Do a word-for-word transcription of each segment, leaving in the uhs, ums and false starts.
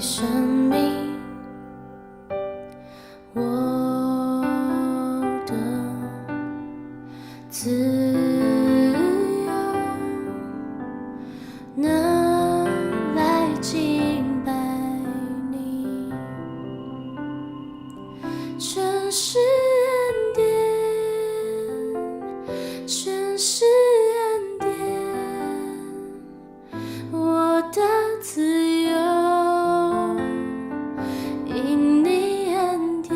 生命，我的自由，能来敬拜你，全是恩典，全是恩典，我的自由因你恩典，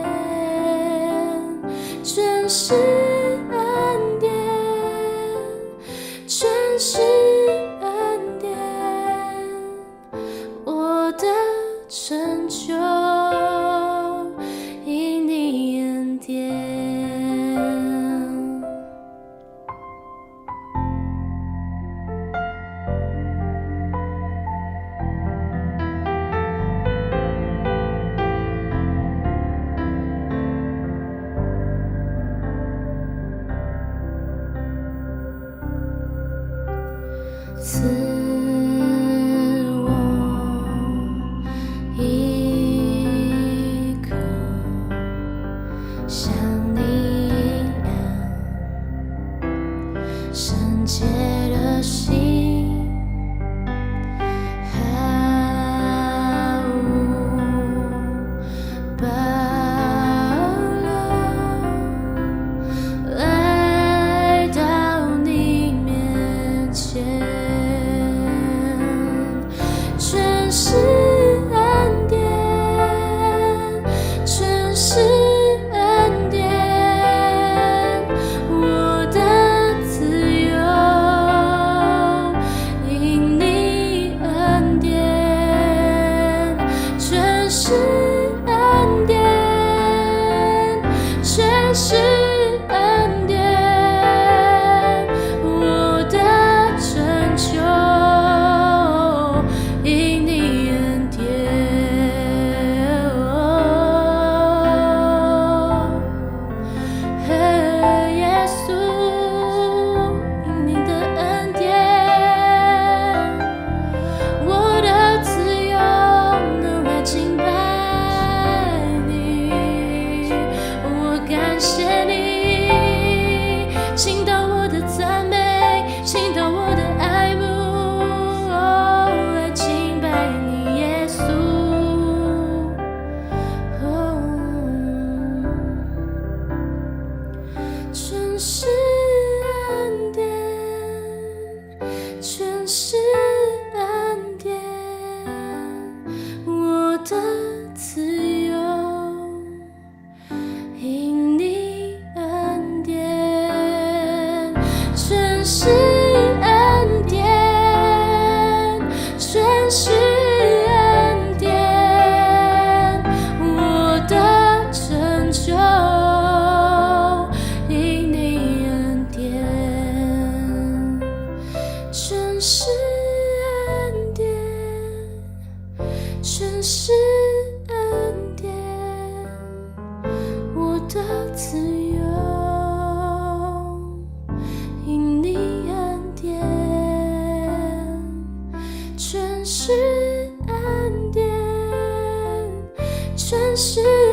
全是恩典，全是恩典，我的成就因你恩典。赐我一颗像你一样圣洁的心，毫无保留来到你面前。全是恩典，全是恩典，我的自由因你恩典，全是恩典，全是恩典，我的拯救因你恩典，耶稣，因你的恩典，我的自由能来敬拜你，我感谢你，倾倒我的赞美，倾倒我的爱慕。全是恩典，全是恩典，我的自由因你恩典，全是恩典，全是恩典，我的拯救全是恩典，全是恩典，我的自由因你恩典，全是恩典，全是